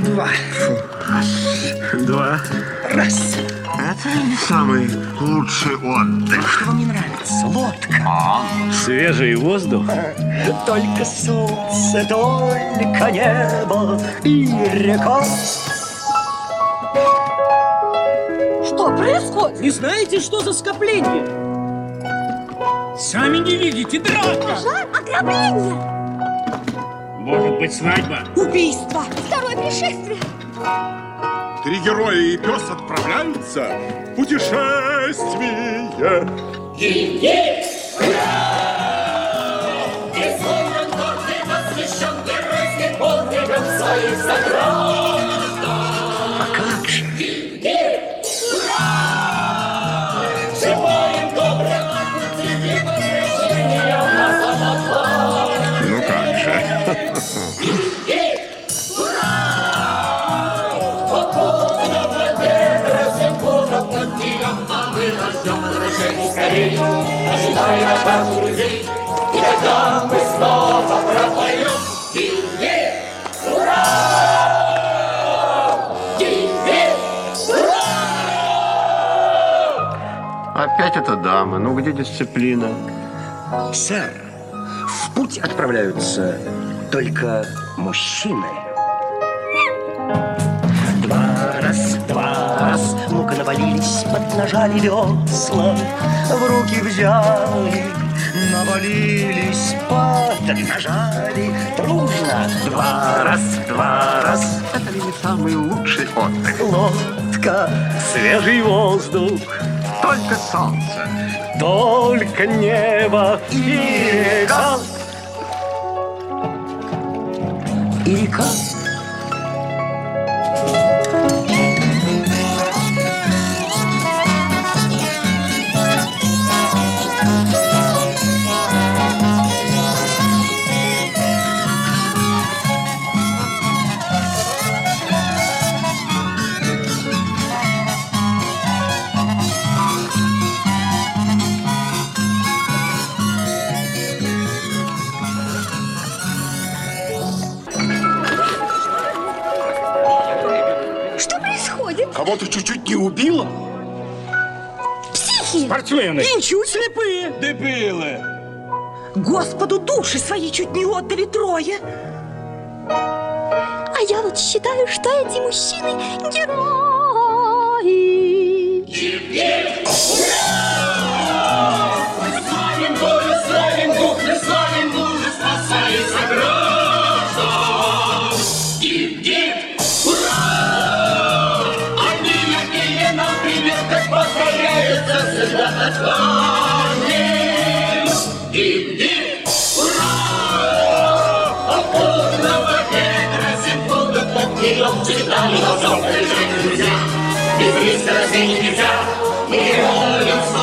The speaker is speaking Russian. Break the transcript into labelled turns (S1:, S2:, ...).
S1: два.
S2: Два.
S1: Раз.
S2: Это не самый лучший отдых.
S1: Что вам не нравится? Лодка.
S3: Свежий воздух.
S1: Только солнце, только небо и река.
S4: Что происходит?
S5: Не знаете, что за скопление? Сами не видите, драка!
S4: Пожар, ограбление,
S3: Может быть, свадьба?
S4: убийство, второе пришествие.
S6: 3 героя и пес отправляются в путешествие.
S1: А как же?
S2: Ну как же. Опять эта дама. Ну где дисциплина?
S1: Сэр, в путь отправляются только мужчины. Два раз, ну-ка навалились, поднажали весла, в руки взяли, навалились, поднажали, дружно. Два раз,
S2: Это ли не самый лучший отдых?
S1: лодка, свежий воздух,
S2: Только солнце.
S1: только небо и река. И река.
S4: Что происходит?
S6: Кого-то чуть-чуть не убило?
S4: Психи!
S3: Спортсмены.
S5: Ничуть слепые.
S6: Дебилы!
S4: Господу души свои чуть не отдали трое.
S7: А я вот считаю, что эти мужчины герои.
S8: Без риска рождения нельзя, мы героям